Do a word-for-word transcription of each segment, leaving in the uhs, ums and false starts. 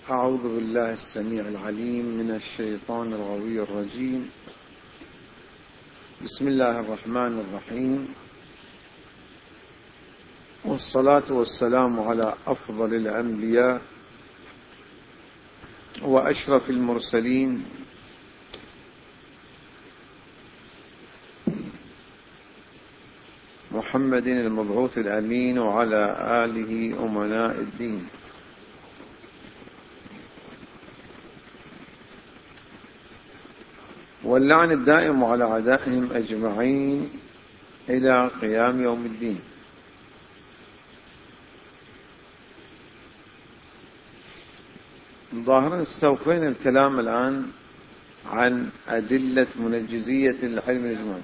أعوذ بالله السميع العليم من الشيطان الغوي الرجيم. بسم الله الرحمن الرحيم، والصلاة والسلام على أفضل الأنبياء وأشرف المرسلين محمد المبعوث الأمين وعلى آله أمناء الدين. واللعن الدائم على أعدائهم أجمعين إلى قيام يوم الدين. ظاهرا استوفينا الكلام الآن عن أدلة منجزية العلم الإجمالي.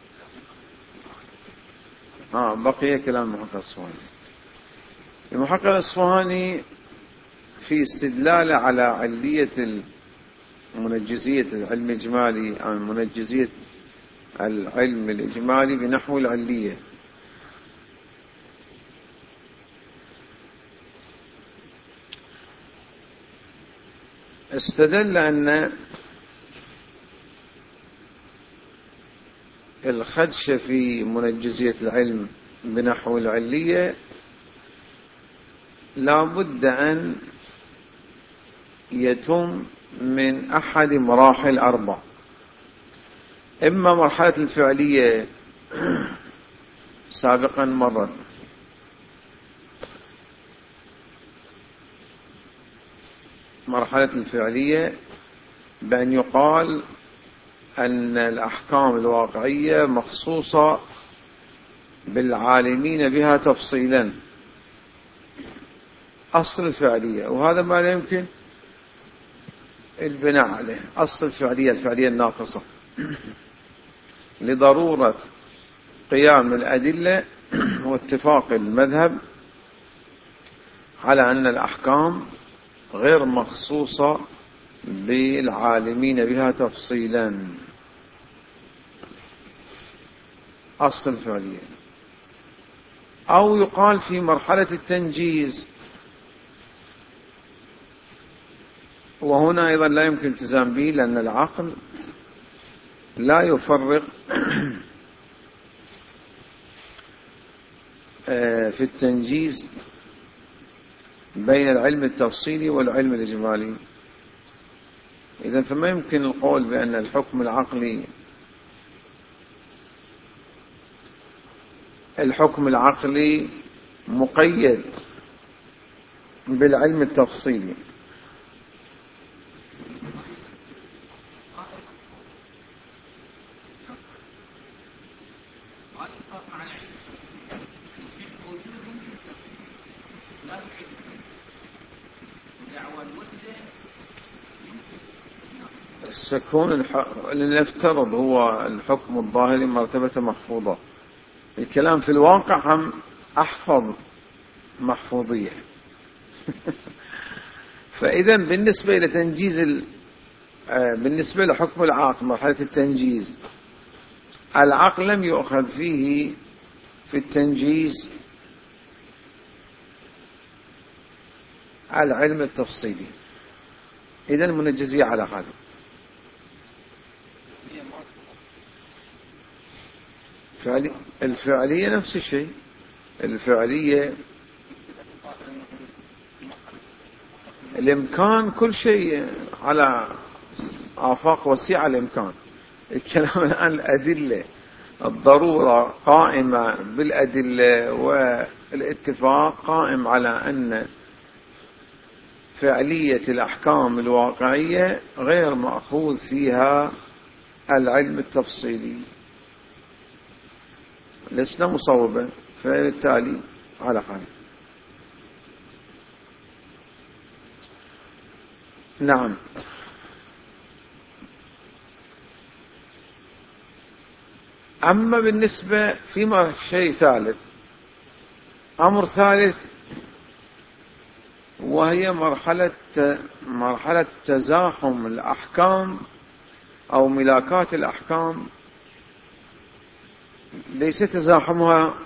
آه بقي كلام المحقق الأصفهاني. المحقق الأصفهاني في استدلاله على علية منجزية العلم الإجمالي أو منجزية العلم الإجمالي بنحو العلية، استدل أن الخدش في منجزية العلم بنحو العلية لا بد أن يتم من أحد مراحل أربع: إما مرحلة الفعلية سابقا مرت، مرحلة الفعلية بأن يقال أن الأحكام الواقعية مخصوصة بالعالمين بها تفصيلا، أصل الفعلية، وهذا ما لا يمكن البناء عليه. أصل الفعلية الفعلية الناقصة لضرورة قيام الأدلة واتفاق المذهب على أن الأحكام غير مخصوصة بالعالمين بها تفصيلا، أصل الفعلية. أو يقال في مرحلة التنجيز، وهنا أيضا لا يمكن التزام به لأن العقل لا يفرق في التنجيز بين العلم التفصيلي والعلم الإجمالي. إذن فما يمكن القول بأن الحكم العقلي الحكم العقلي مقيد بالعلم التفصيلي. السكون الح... لنفترض هو الحكم الظاهري مرتبة محفوظة، الكلام في الواقع هم أحفظ محفوظية. فإذا بالنسبة إلى تنجيز ال... بالنسبة لحكم العقل مرحلة التنجيز، العقل لم يؤخذ فيه في التنجيز العلم التفصيلي، إذن المنجزية على هذا. الفعلية نفس الشيء، الفعلية الإمكان كل شيء على آفاق وسيعة الإمكان. الكلام الآن الأدلة، الضرورة قائمة بالأدلة، والاتفاق قائم على أن فعلية الأحكام الواقعية غير مأخوذ فيها العلم التفصيلي، لسنا مصوبا، فبالتالي على حال. نعم. أما بالنسبة في شيء ثالث، أمر ثالث، وهي مرحلة مرحلة تزاحم الأحكام أو ملاكات الأحكام، ليس تزاحمها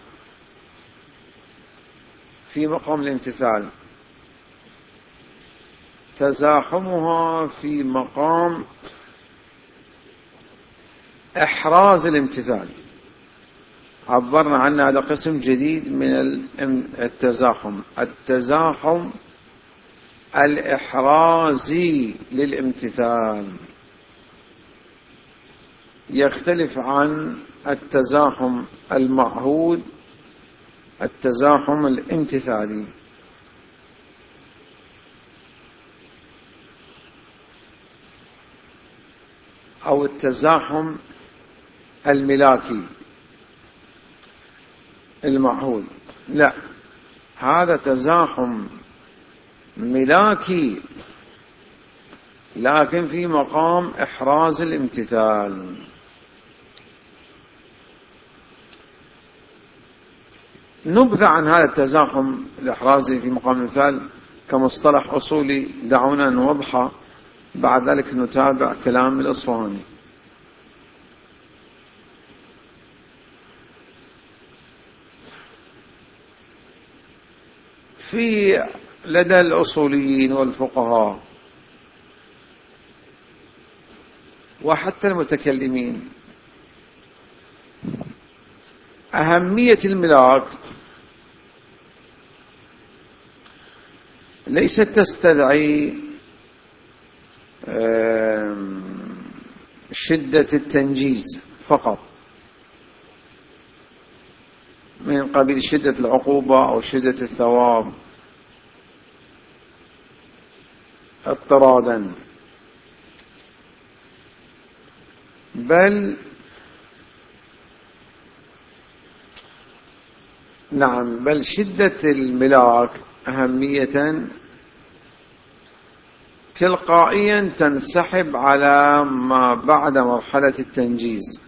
في مقام الامتثال، تزاحمها في مقام إحراز الامتثال. عبرنا عنه هذا قسم جديد من التزاحم، التزاحم الإحرازي للامتثال، يختلف عن التزاحم المعهود التزاحم الامتثالي. أو التزاحم الملاكي المعهود. لا، هذا تزاحم ملاكي لكن في مقام إحراز الامتثال. نبذ عن هذا التزاحم الإحرازي في مقام الامتثال كمصطلح أصولي، دعونا نوضحه، بعد ذلك نتابع كلام الإصفهاني. في لدى الأصوليين والفقهاء وحتى المتكلمين أهمية الملاك ليست تستدعي شدة التنجيز فقط من قبيل شدة العقوبة أو شدة الثواب اضطرادا، بل نعم بل شدة الملاك أهمية تلقائيا تنسحب على ما بعد مرحلة التنجيز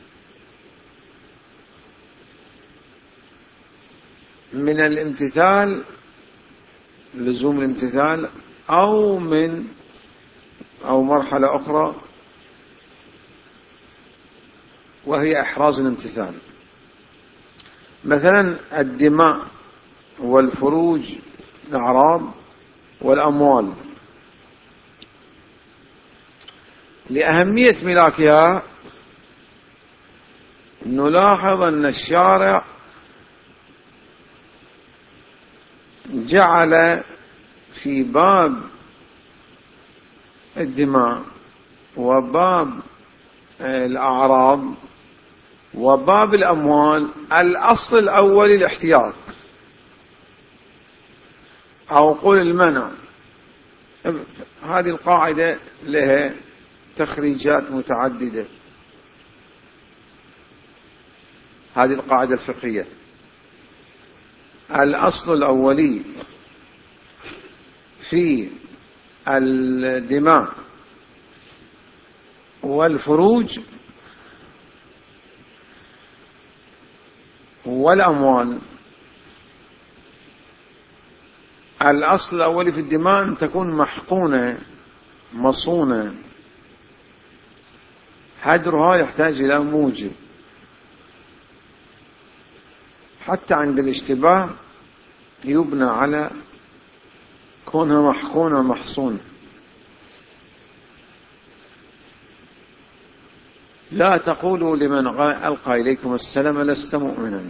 من الامتثال، لزوم الامتثال، أو من أو مرحلة أخرى وهي إحراز الامتثال. مثلا الدماء والفروج، الأعراض والأموال، لأهمية ملاكها نلاحظ أن الشارع جعل في باب الدماء وباب الأعراض وباب الأموال الأصل الأول الاحتياط، أو قل المنع. هذه القاعدة لها تخريجات متعددة، هذه القاعدة الفقهية. الأصل الأولي في الدماء والفروج والأموال، الأصل الأولي في الدماء أن تكون محقونة مصونة، هدرها يحتاج إلى موجب، حتى عند الاشتباه يبنى على كونها محقونة محصونة. لا تقولوا لمن ألقى إليكم السلام لست مؤمنا،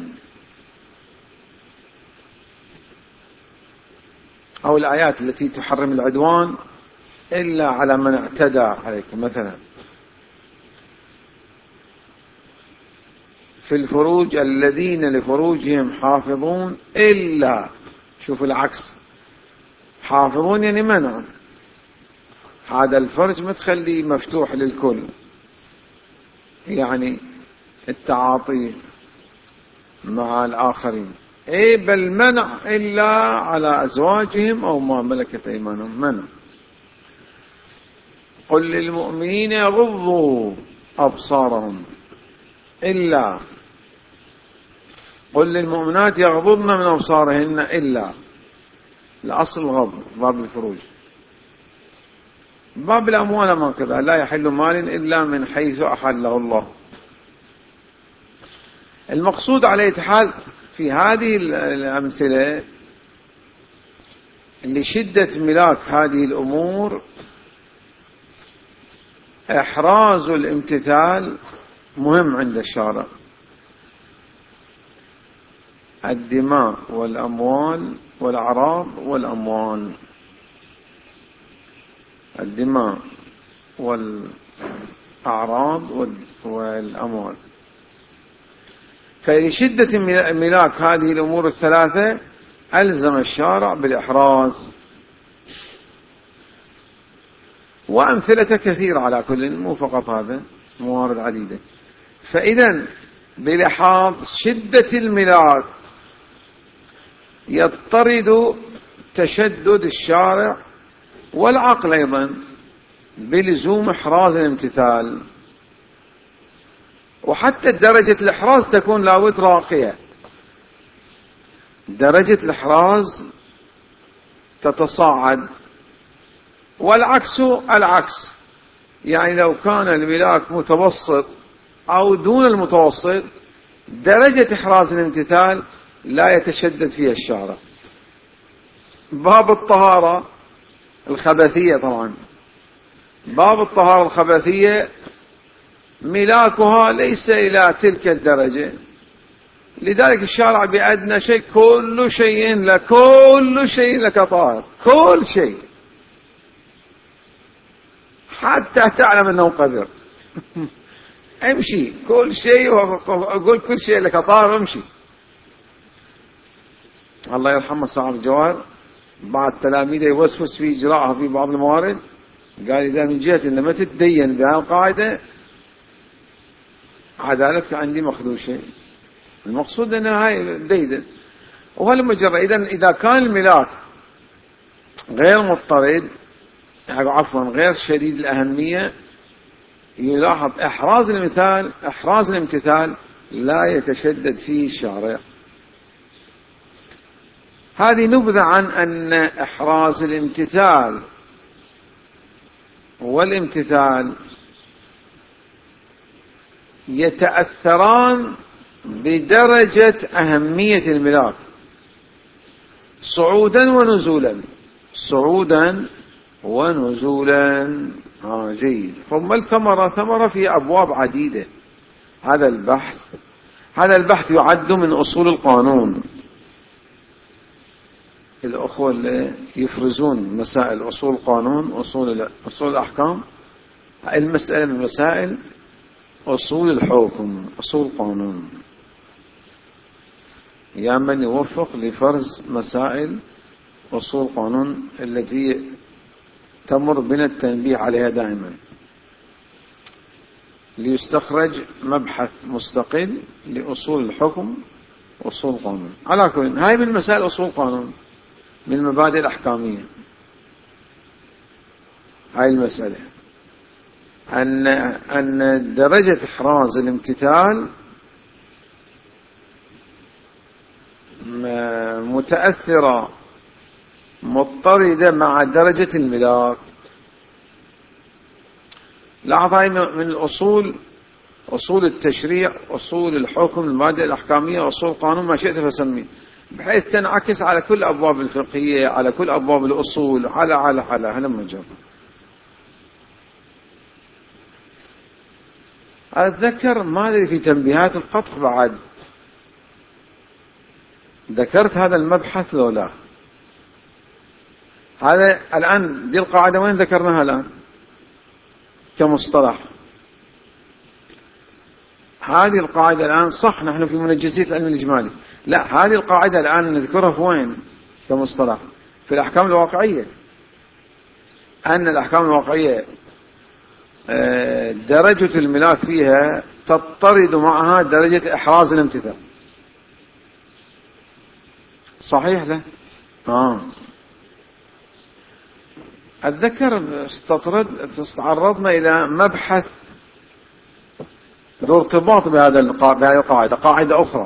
أو الآيات التي تحرم العدوان إلا على من اعتدى عليكم. مثلا في الفروج الذين لفروجهم حافظون إلا، شوف العكس، حافظون يعني منع، هذا الفرج ما تخليه مفتوح للكل، يعني التعاطي مع الآخرين، إيه بل منع إلا على أزواجهم أو ما ملكت أيمانهم، منع. قل للمؤمنين يغضوا أبصارهم إلا، قل للمؤمنات يغضضن من أبصارهن إلا، الأصل الغض. باب الفروج. باب الأموال ما كذا، لا يحل مال إلا من حيث أحله الله. المقصود على أي حال في هذه الأمثلة لشدة ملاك هذه الأمور إحراز الامتثال مهم عند الشارع. الدماء والأموال والأعراض والأموال، الدماء والأعراض والأموال. فلشدة ملاك هذه الأمور الثلاثة ألزم الشارع بالإحراز، وأمثلة كثيرة على كل، مو فقط هذا، موارد عديدة. فإذا بلحاظ شدة الملاك يضطرد تشدد الشارع والعقل أيضا بلزوم إحراز الامتثال. وحتى درجة الإحراز تكون لابد راقية، درجة الإحراز تتصاعد، والعكس العكس. يعني لو كان الملاك متوسط أو دون المتوسط، درجة إحراز الامتثال لا يتشدد فيها الشارع. باب الطهارة الخبثية، طبعا باب الطهارة الخبثية ملاكها ليس إلى تلك الدرجة، لذلك الشارع بأدنى شيء كل شيء لك، كل شيء لك طاهر، كل شيء، حتى تعلم أنه قذر. امشي كل شيء، وأقول كل شيء لك طاهر، امشي. الله يرحمه صاحب الجواهر، بعض تلاميذه يوسوس في إجراءها في بعض الموارد، قال إذا من جهة إن ما تتدين بهذه القاعدة عدالتك عندي مخدوشة. المقصود أن هاي ديدن وهالمجرد. إذا إذا كان الملاك غير مضطرد، عفوا غير شديد الأهمية، يلاحظ إحراز الامتثال إحراز الامتثال لا يتشدد فيه الشارع. هذه نبذة عن أن إحراز الامتثال والامتثال يتأثران بدرجة أهمية الملاك صعودا ونزولا، صعودا ونزولا. آه جيد. ثم الثمرة، ثمرة في أبواب عديدة. هذا البحث هذا البحث يعد من أصول القانون. الأخوة اللي يفرزون مسائل أصول القانون، أصول أصول الأحكام، المسألة من مسائل أصول الحكم، أصول القانون، يا من يوفق لفرز مسائل أصول القانون التي تمر بنا التنبيه عليها دائما، ليستخرج مبحث مستقل لأصول الحكم وأصول القانون. على كل هاي من مسائل أصول القانون، من المبادئ الأحكامية. هاي المسألة أن أن درجة إحراز الامتثال متأثرة مضطردة مع درجة الملاك. لاحظ هاي من الأصول، أصول التشريع، أصول الحكم، المبادئ الأحكامية، أصول القانون، ما شئت فسميه، بحيث تنعكس على كل أبواب الفقهية، على كل أبواب الأصول، على على على هلم جر. أتذكر ما أدري في تنبيهات القطع بعد ذكرت هذا المبحث لو لا. هذا الآن دي القاعدة وين ذكرناها الآن كمصطلح؟ هذه القاعدة الآن صح نحن في منجزية العلم الإجمالي، لا هذه القاعدة الآن نذكرها في وين كمصطلح؟ في الأحكام الواقعية. أن الأحكام الواقعية درجة الملاك فيها تضطرد معها درجة إحراز الامتثال. صحيح له؟ آه. أتذكر استطرد استعرضنا إلى مبحث ذو ارتباط بهذا القاعدة، قاعدة أخرى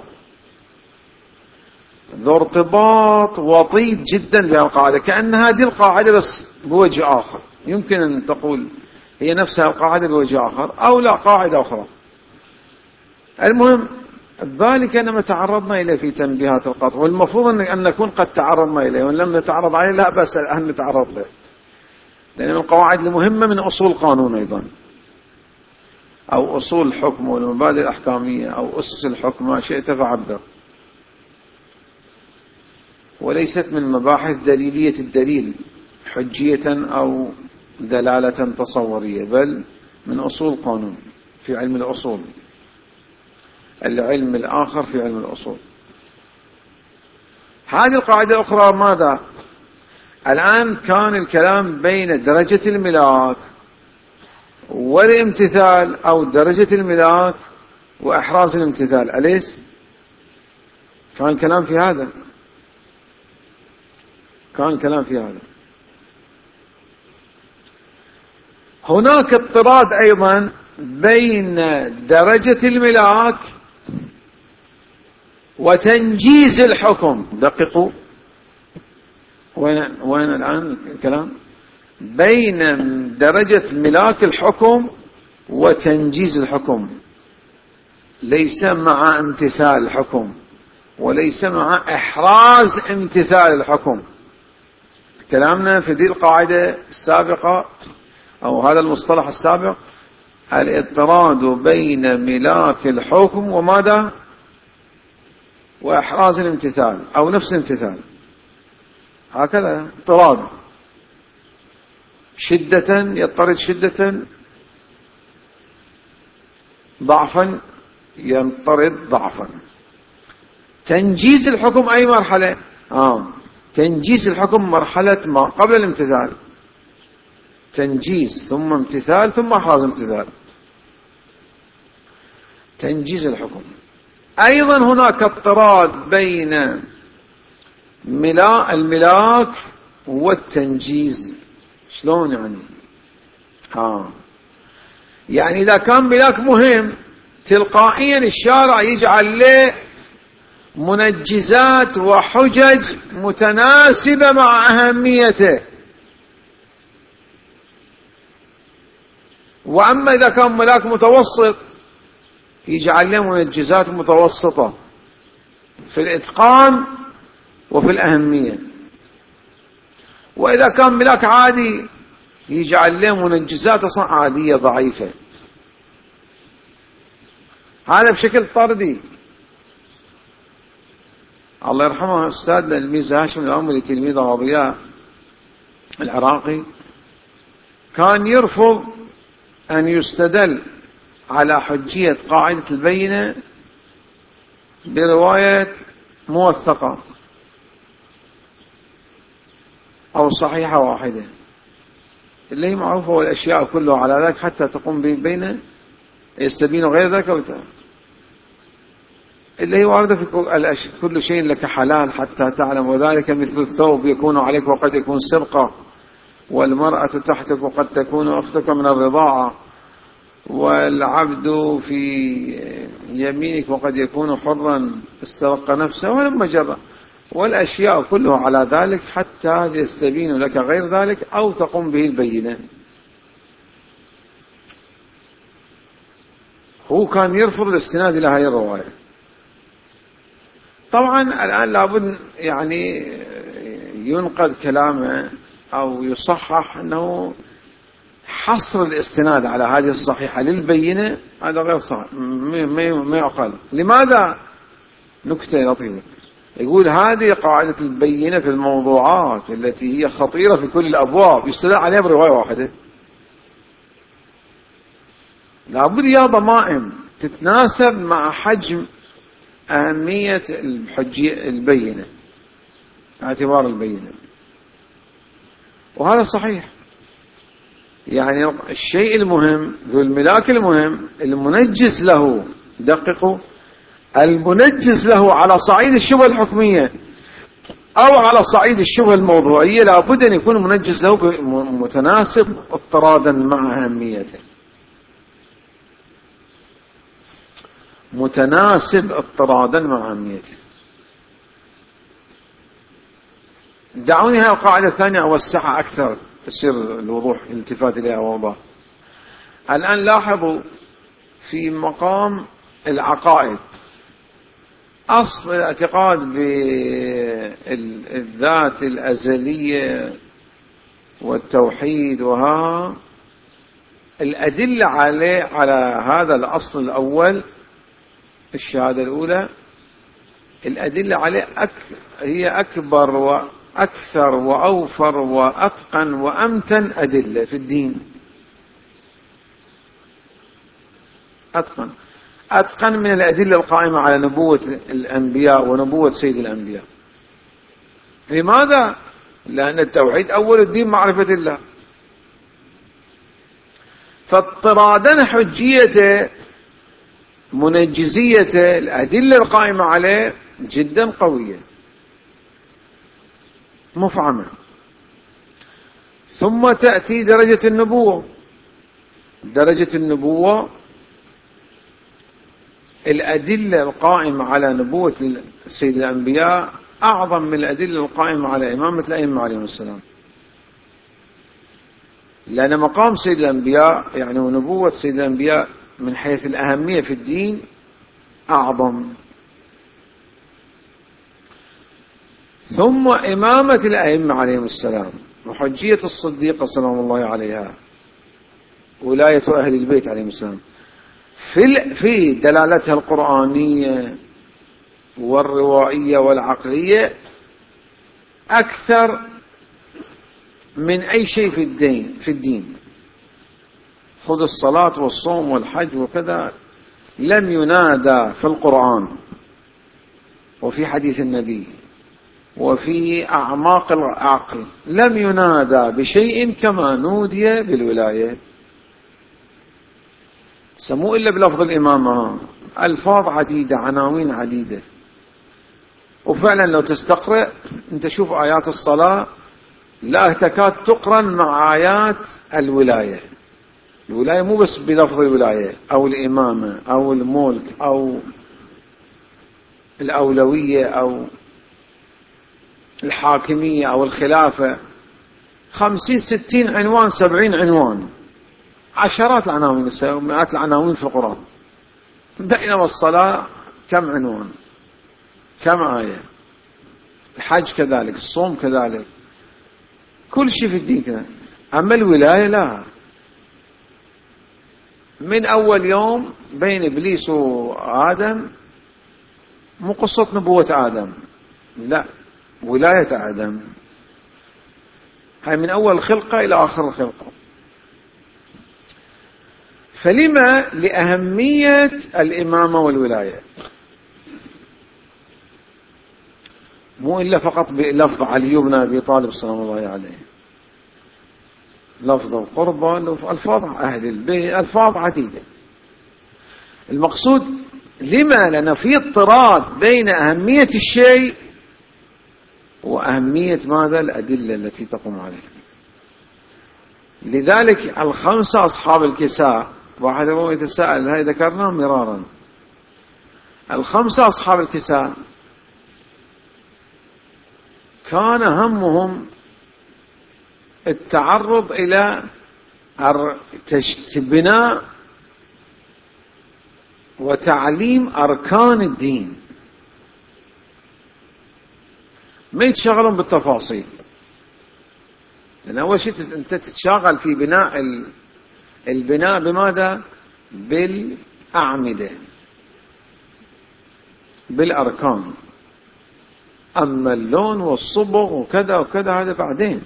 ذو ارتباط وطيد جدا بهذه القاعدة، كأن هذه القاعدة بس بوجه آخر. يمكن أن تقول هي نفسها القاعدة بوجه آخر، أو لا قاعدة أخرى. المهم ذلك أنما تعرضنا إليه في تنبيهات القطع، والمفروض أن نكون قد تعرضنا إليه، وإن لم نتعرض عليه لا بأس أن نتعرض له، لأن القواعد المهمة من أصول القانون أيضا. أو أصول الحكم والمبادئ الأحكامية أو أسس الحكم، ما شئت فعبر، وليست من مباحث دليلية الدليل حجية أو دلالة تصورية، بل من أصول قانون في علم الأصول، العلم الآخر في علم الأصول. هذه القاعدة الأخرى ماذا؟ الآن كان الكلام بين درجة الملاك والامتثال، أو درجة الملاك وإحراز الامتثال، أليس؟ كان الكلام في هذا، كان الكلام في هذا. هناك اضطراد أيضا بين درجة الملاك وتنجيز الحكم. دققوا، وين, وين الآن الكلام؟ بين درجة ملاك الحكم وتنجيز الحكم، ليس مع امتثال الحكم وليس مع إحراز امتثال الحكم. كلامنا في دي القاعدة السابقة أو هذا المصطلح السابق، الاضطراد بين ملاك الحكم وماذا؟ وإحراز الامتثال أو نفس الامتثال، هكذا اضطراد، شدة يضطرد شدة، ضعفا يضطرد ضعفا. تنجيز الحكم أي مرحلة؟ آه تنجيز الحكم مرحلة ما قبل الامتثال، تنجيز ثم امتثال ثم إحراز امتثال، تنجيز الحكم. أيضا هناك اضطراد بين الملاك والتنجيز. شلون يعني؟ ها يعني إذا كان ملاك مهم تلقائيا الشارع يجعل له منجزات وحجج متناسبة مع أهميته. وأما إذا كان ملاك متوسط يجعل له منجزات متوسطة في الإتقان وفي الأهمية. وإذا كان ملاك عادي يجعل له منجزات أصلا عادية ضعيفة. هذا بشكل طردي. الله يرحمه أستاذنا الميرزا هاشم الأمري تلميذ ضياء العراقي كان يرفض أن يستدل على حجية قاعدة البينة برواية موثقة أو صحيحة واحدة، اللي هي معروفة والأشياء كلها على ذلك حتى تقوم ببينة يستبين غير ذلك وتعالى، اللي هي واردة في كل شيء لك حلال حتى تعلم، وذلك مثل الثوب يكون عليك وقد يكون سرقة، والمرأة تحتك وقد تكون أختك من الرضاعة، والعبد في يمينك وقد يكون حرا استرق نفسه ولما جرى، والأشياء كلها على ذلك حتى يستبين لك غير ذلك أو تقوم به البينة. هو كان يرفض الاستناد إلى هذه الرواية. طبعا الآن لابد يعني ينقد كلامه أو يصحح أنه حصر الاستناد على هذه الصحيحة للبينة هذا غير صحيح، ما يعقل. لماذا؟ نكتة لطيفة، يقول هذه قاعدة البينة في الموضوعات التي هي خطيرة في كل الأبواب يستدل عليها برواية واحدة. لابد يا ضمائم تتناسب مع حجم أهمية البينة، اعتبار البينة، وهذا صحيح. يعني الشيء المهم ذو الملاك المهم المنجز له، دققوا، المنجز له على صعيد الشبهة الحكمية أو على صعيد الشبهة الموضوعية لابد أن يكون منجز له متناسب اضطرادا مع أهميته، متناسب اضطرادا مع أهميته. دعوني هذه القاعدة الثانية أوسعها أكثر يصير الوضوح الالتفات إليها ووضوح. الآن لاحظوا في مقام العقائد أصل الاعتقاد بالذات الأزلية والتوحيد وها الأدلة عليه على هذا الأصل الأول الشهادة الأولى، الأدلة عليه أك هي أكبر وأكثر وأوفر وأتقن وأمتن أدلة في الدين. أتقن أتقن من الأدلة القائمة على نبوة الأنبياء ونبوة سيد الأنبياء. لماذا؟ لأن التوحيد أول الدين معرفة الله، فاضطرادا حجيته منجزيته الأدلة القائمة عليه جدا قوية مفعمة. ثم تأتي درجة النبوة. درجة النبوة الأدلة القائمة على نبوة سيد الأنبياء أعظم من الأدلة القائمة على إمامة الأئمة عليهم السلام، لأن مقام سيد الأنبياء يعني ونبوة سيد الأنبياء من حيث الأهمية في الدين أعظم. ثم إمامة الأئمة عليهم السلام وحجية الصديقة سلام الله عليها، ولاية أهل البيت عليهم السلام في في دلالتها القرآنية والروائية والعقلية أكثر من أي شيء في الدين في الدين خذ الصلاة والصوم والحج وكذا لم ينادى في القرآن وفي حديث النبي وفي أعماق العقل لم ينادى بشيء كما نودي بالولاية. سموه إلا بلفظ الإمامة، ألفاظ عديدة عناوين عديدة. وفعلا لو تستقرأ انت شوف آيات الصلاة لا تكاد تقرن مع آيات الولاية. الولاية مو بس بلفظ الولاية أو الإمامة أو الملك أو الأولوية أو الحاكمية أو الخلافة، خمسين ستين عنوان سبعين عنوان، عشرات العناوين ومئات العناوين في القرآن. بينما الصلاة كم عنوان كم آية، الحج كذلك، الصوم كذلك، كل شيء في الدين كذا. أما الولاية لا، من أول يوم بين إبليس وآدم مو قصة نبوة آدم، لا، ولاية آدم هاي من أول خلقة إلى آخر الخلقة. فلما لأهمية الإمامة والولاية، مو إلا فقط بلفظ علي بن أبي طالب سلام الله عليه، لفظ القربة، ألفاظ أهل البيت، ألفاظ عديدة. المقصود لما لأن في اضطراد بين أهمية الشيء وأهمية ماذا الأدلة التي تقوم عليه. لذلك الخمسة أصحاب الكساء، واحد هو يتساءل هاي ذكرناه مرارا، الخمسة أصحاب الكساء كان همهم التعرض إلى بناء وتعليم أركان الدين، ما يتشغلون بالتفاصيل. لأن أول شيء أنت تتشاغل في بناء البناء بماذا؟ بالأعمدة بالأركان. أما اللون والصبغ وكذا وكذا هذا بعدين.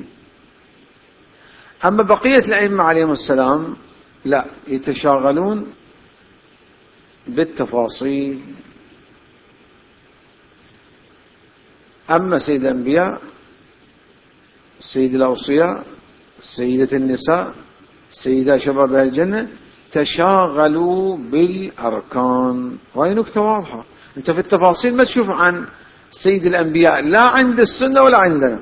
أما بقية الأئمة عليهم السلام لا، يتشاغلون بالتفاصيل. أما سيد الأنبياء، سيد الأوصياء، سيدة النساء، سيدة شباب الجنة تشاغلوا بالأركان. وهي نكتة واضحة، أنت في التفاصيل ما تشوف عن سيد الأنبياء لا عند السنة ولا عندنا،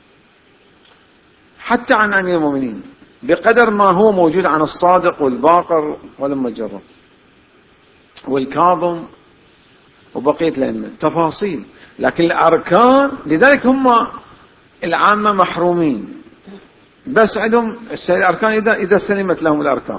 حتى عن أمير المؤمنين بقدر ما هو موجود عن الصادق والباقر والمجرب والكاظم وبقية الأئمة تفاصيل. لكن الأركان لذلك هم العامة محرومين، بس عندهم الأركان إذا إذا سلمت لهم الأركان.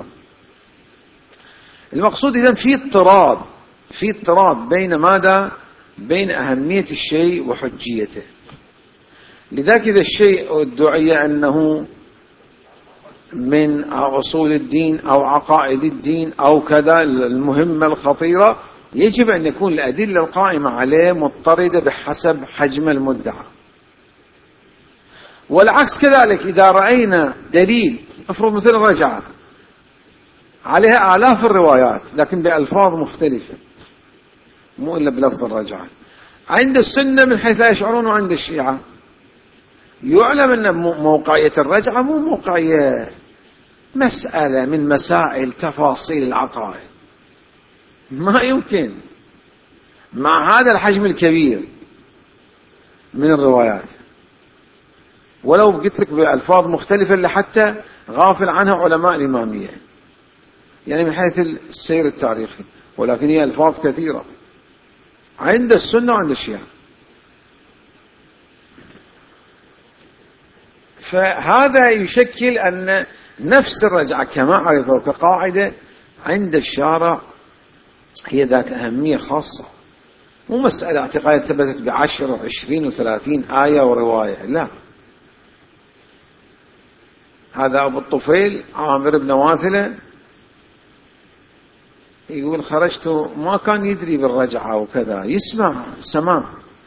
المقصود إذن في اضطراب في اضطراب بين ماذا؟ بين أهمية الشيء وحجيته. لذلك إذا الشيء ادعي أنه من أصول الدين أو عقائد الدين أو كذا المهمة الخطيرة، يجب أن يكون الأدلة القائمة عليه مضطردة بحسب حجم المدعى. والعكس كذلك، إذا رأينا دليل افرض مثل الرجعة عليها آلاف الروايات لكن بألفاظ مختلفة مو إلا بلفظ الرجعة عند السنة من حيث يشعرون، وعند الشيعة يعلم أن موقعية الرجعة مو موقعية مسألة من مسائل تفاصيل العقائد، ما يمكن مع هذا الحجم الكبير من الروايات، ولو قلت لك بألفاظ مختلفة اللي حتى غافل عنها علماء الإمامية يعني من حيث السير التاريخي، ولكن هي ألفاظ كثيرة عند السنة وعند الشيعة. فهذا يشكل أن نفس الرجعة كما عرفوا كقاعدة عند الشارع هي ذات أهمية خاصة، مو مسألة اعتقاد ثبتت بعشر وعشرين وثلاثين آية ورواية، لا. هذا أبو الطفيل عامر بن واثلة يقول خرجت، ما كان يدري بالرجعة وكذا، يسمع سماع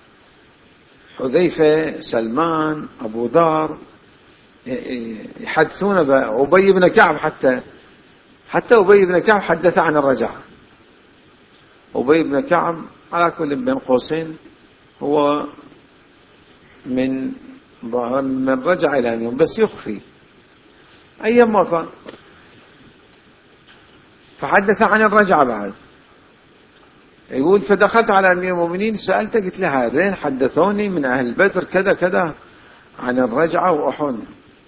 حذيفة سلمان أبو ذر يحدثون أبي بن كعب، حتى حتى أبي بن كعب حدث عن الرجعة. أبي بن كعب على كل بين قوسين هو من من رجع إلى اليوم بس يخفي أيام ما كان، فحدث عن الرجعة بعد. يقول فدخلت على أمير المؤمنين سألته قلت له هذين حدثوني من أهل بدر كذا كذا عن الرجعة وأحد،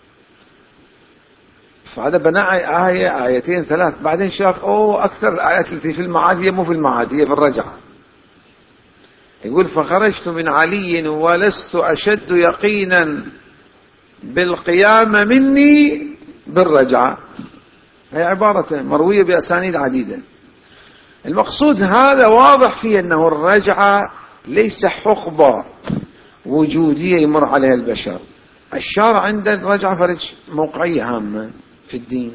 فهذا بناء آية آيتين ثلاث، بعدين شاف أوه أكثر الآيات التي في المعاد هي مو في المعاد هي بالرجعة. يقول فخرجت من علي ولست أشد يقينا بالقيامة مني بالرجعة، هي عبارة مروية بأسانيد عديدة. المقصود هذا واضح فيه أنه الرجعة ليس حقبة وجودية يمر عليها البشر، الشارع عند الرجعة فرج موقعية هامة في الدين.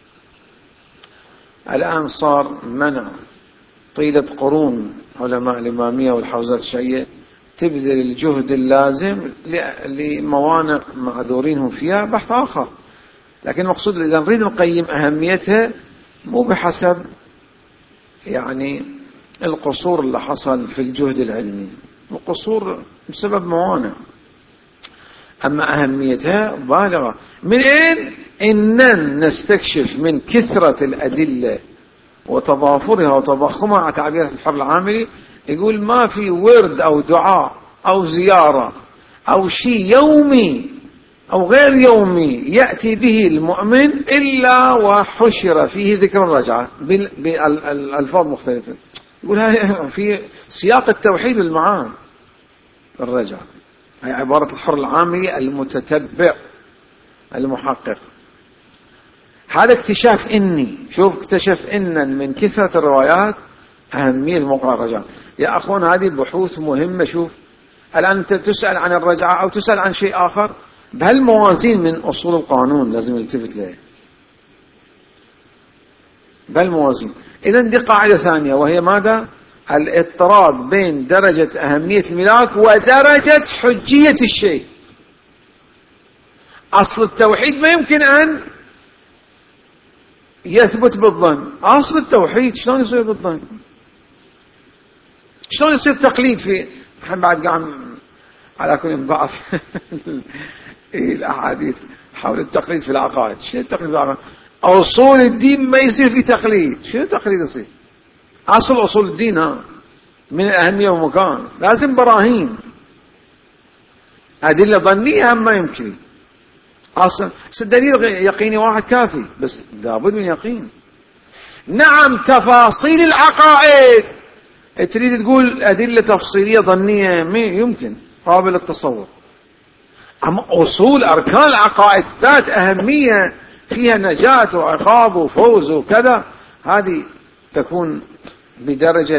الآن صار منع طيلة قرون علماء الإمامية والحوزات الشيعية تبذل الجهد اللازم لموانع معذورينهم فيها بحث آخر، لكن المقصود إذا نريد نقيم أهميتها مو بحسب يعني القصور اللي حصل في الجهد العلمي، القصور بسبب موانع، أما أهميتها بالغة. من أين؟ إنن نستكشف من كثرة الأدلة وتضافرها وتضخمها على تعبير الحر العامري، يقول ما في ورد أو دعاء أو زيارة أو شيء يومي أو غير يومي يأتي به المؤمن إلا وحشر فيه ذكر الرجعة بالألفاظ مختلفة. يقول هاي في سياق التوحيد والمعاني الرجعة، هي عبارة الحر العامري المتتبع المحقق. هذا اكتشاف إني شوف اكتشف إن من كثرة الروايات أهمية موقع الرجعة. يا أخوان هذه بحوث مهمة. شوف الآن أنت تسأل عن الرجعة أو تسأل عن شيء آخر بهالموازين من أصول القانون لازم نلتفت له بهالموازين. إذن دي قاعدة ثانية وهي ماذا؟ الاضطراد بين درجة أهمية الملاك ودرجة حجية الشيء. أصل التوحيد ما يمكن أن يثبت بالظن، أصل التوحيد شلون يصير بالظن؟ شلون يصير تقليد في الحين بعد قام على كل بعض الأحاديث حول التقليد في العقائد. شنو التقليد في العقائد؟ أصول الدين ما يصير في تقليد. شنو التقليد يصير؟ أصل أصول الدين ها من الأهمية ومكان لازم براهين أدلة ظنية هم ما يمكن. أصلا الدليل يقيني واحد كافي بس لابد من يقين. نعم تفاصيل العقائد تريد تقول أدلة تفصيلية ظنية ما يمكن قابل للتصور، أما أصول أركان العقائد ذات أهمية فيها نجاة وعقاب وفوز وكذا هذه تكون بدرجة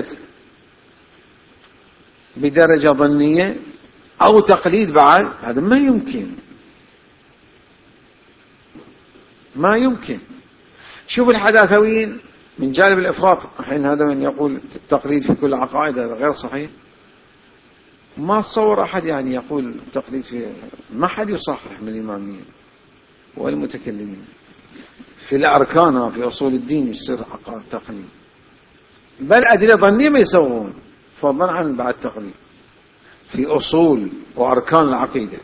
بدرجة ظنية أو تقليد بعد، هذا ما يمكن ما يمكن. شوف الحداثويين من جانب الإفراط، الحين هذا من يقول التقليد في كل عقائد هذا غير صحيح. ما تصور أحد يعني يقول التقليد في، ما حد يصحح من الإماميين والمتكلمين في الأركان في أصول الدين يصير عقائد تقليد، بل أدلة ظنية ما يسوون فضلا عن بعد التقليد في أصول وأركان العقيدة.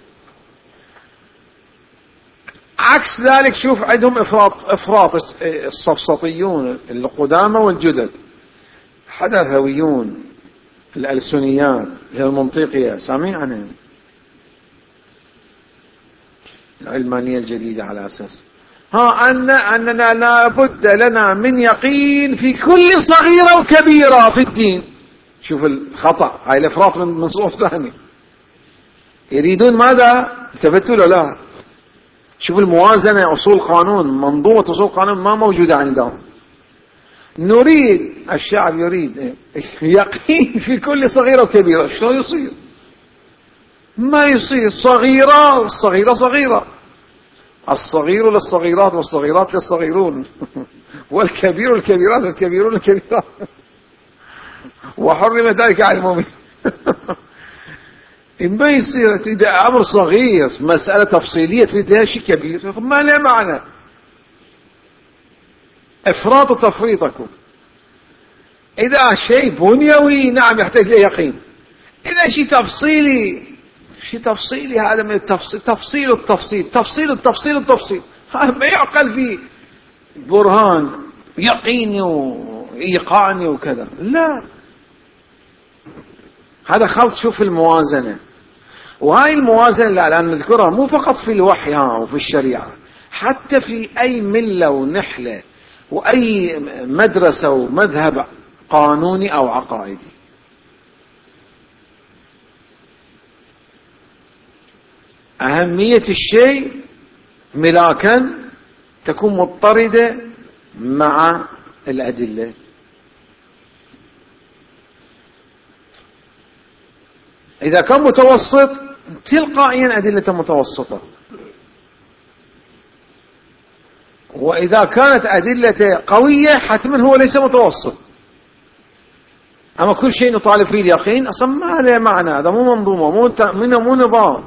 عكس ذلك شوف عندهم إفراط إفراط الصفصطيون القدامى والجدد، حداثويون الألسنيات المنطقية سامعين عنهم، العلمانية الجديدة على أساس ها أن أننا لا بد لنا من يقين في كل صغيرة وكبيرة في الدين. شوف الخطأ، هاي الإفراط من من صوف ثاني. يريدون ماذا؟ التبتل ولا لا؟ شوف الموازنة، أصول قانون، منظومة أصول قانون ما موجودة عندهم. نريد، الشعب يريد يقين في كل صغيرة وكبيرة. شلون يصير؟ ما يصير. صغيرة الصغيرة صغيرة، الصغير للصغيرات والصغيرات للصغيرون والكبير الكبيرات والكبيرون الكبيرات وحرم ذلك على المؤمن. ما يصير تريد أمر صغير مسألة تفصيلية تريدها شيء كبير، ما له معنى. إفراط تفريطكم. إذا شيء بنيوي نعم يحتاج له يقين، إذا شيء تفصيلي، شيء تفصيلي هذا من التفصيل، تفصيل التفصيل، تفصيل التفصيل التفصيل، هذا ما يعقل فيه برهان يقيني وإيقاني وكذا، لا، هذا خلط. شوف الموازنة، وهاي الموازنة اللي الآن نذكرها مو فقط في الوحي ها وفي الشريعة، حتى في أي ملة ونحلة وأي مدرسة ومذهب قانوني أو عقائدي. أهمية الشيء ملاكا تكون مضطردة مع الأدلة. إذا كان متوسط تلقائيا أدلة متوسطة، وإذا كانت أدلة قوية حتما هو ليس متوسط. أما كل شيء نطالب فيه اليقين أصلا ما له معنى، هذا مو منظومة، مو مو نظام.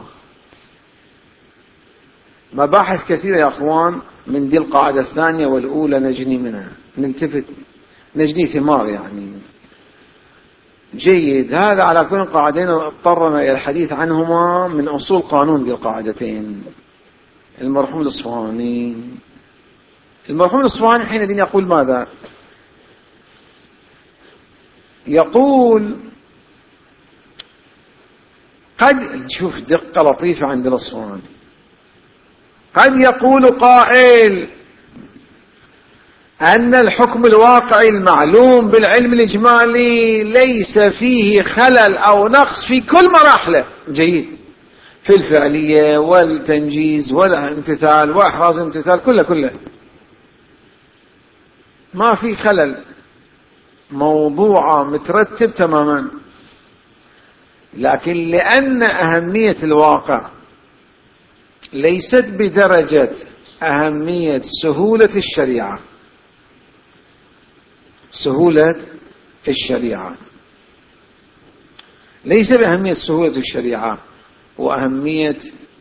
مباحث كثيرة يا أخوان من دي القاعدة الثانية والأولى نجني منها، نلتفت نجني ثمار يعني. جيد، هذا على كل قاعدين اضطرنا إلى الحديث عنهما من أصول قانون دي القاعدتين. المرحوم الإصفهاني المرحوم الإصفهاني حينئذ يقول ماذا؟ يقول قد، شوف دقة لطيفة عند الإصفهاني، قد يقول قائل أن الحكم الواقعي المعلوم بالعلم الإجمالي ليس فيه خلل أو نقص في كل مراحله. جيد، في الفعلية والتنجيز والامتثال وإحراز الامتثال كله كله ما في خلل، موضوع مترتب تماما. لكن لأن أهمية الواقع ليست بدرجة أهمية سهولة الشريعة، سهولة الشريعة ليس بأهمية سهولة الشريعة وأهمية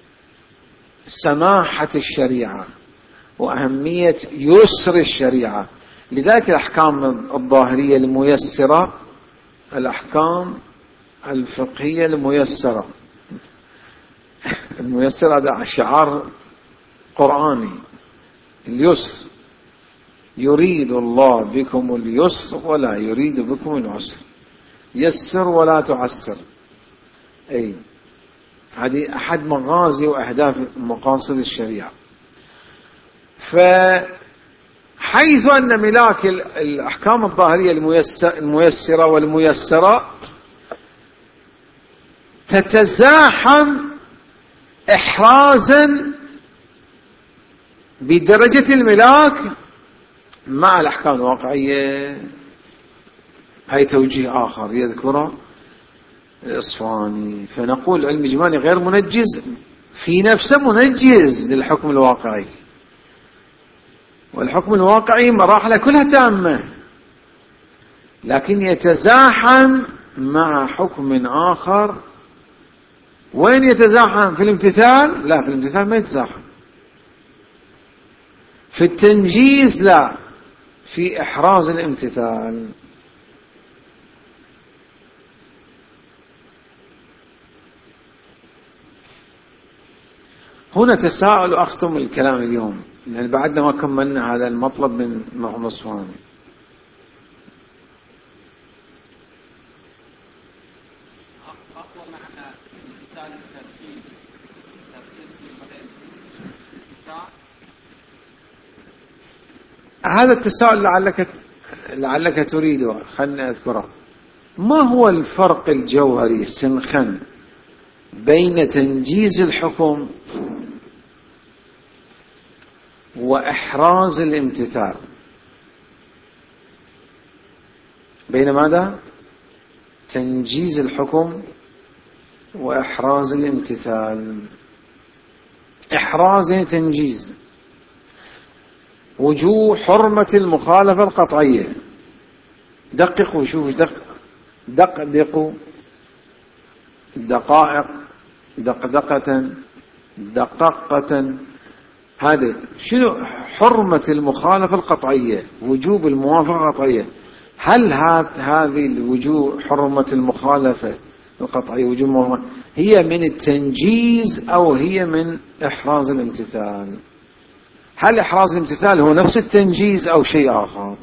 سماحة الشريعة وأهمية يسر الشريعة. لذلك الأحكام الظاهرية الميسرة، الأحكام الفقهية الميسرة، الميسر هذا شعار قرآني، اليسر، يريد الله بكم اليسر ولا يريد بكم العسر، يسر ولا تعسر. أي هذه أحد مغازي وأهداف مقاصد الشريعة. فحيث أن ملاك الأحكام الظاهرية الميسرة والميسرة تتزاحم إحرازا بدرجة الملاك مع الأحكام الواقعية. هاي توجيه آخر يذكره الإصفهاني. فنقول العلم الإجمالي غير منجز في نفسه، منجز للحكم الواقعي، والحكم الواقعي مراحله كلها تامة، لكن يتزاحم مع حكم آخر. وين يتزاحم؟ في الامتثال؟ لا، في الامتثال ما يتزاحم. في التنجيز لا، في إحراز الامتثال. هنا تساؤل، أختم الكلام اليوم لأن بعدنا ما كملنا هذا المطلب من محمد صفوان. هذا التساؤل لعلك لعلك تريده، خلنا أذكره. ما هو الفرق الجوهري سنخا بين تنجيز الحكم وإحراز الامتثال؟ بين ماذا؟ تنجيز الحكم وإحراز الامتثال. إحراز يعني تنجيز، وجوه حرمة المخالفة القطعية. دققوا، شوفوا، دق دقدقوا، دقائق، دقدقة، دققة. هذه شنو؟ حرمة المخالفة القطعية، وجوب الموافقة القطعية. هل هذه الوجوه حرمة المخالفة القطعية، وجوب الموافقة، هي من التنجيز أو هي من إحراز الامتثال؟ هل إحراز الامتثال هو نفس التنجيز أو شيء آخر؟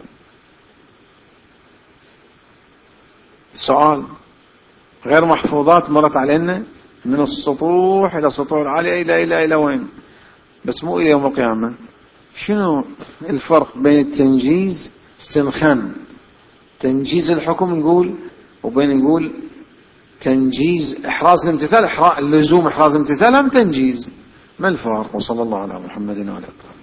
سؤال غير محفوظات مرت علينا من السطوح إلى السطوح العالية إلى إلى إلى وين، بس مو إلى يوم القيامة. شنو الفرق بين التنجيز سنخن، تنجيز الحكم نقول، وبين نقول تنجيز إحراز الامتثال، إحراز اللزوم إحراز الامتثال أم تنجيز؟ ما الفرق؟ وصلى الله على محمد وعلى آله.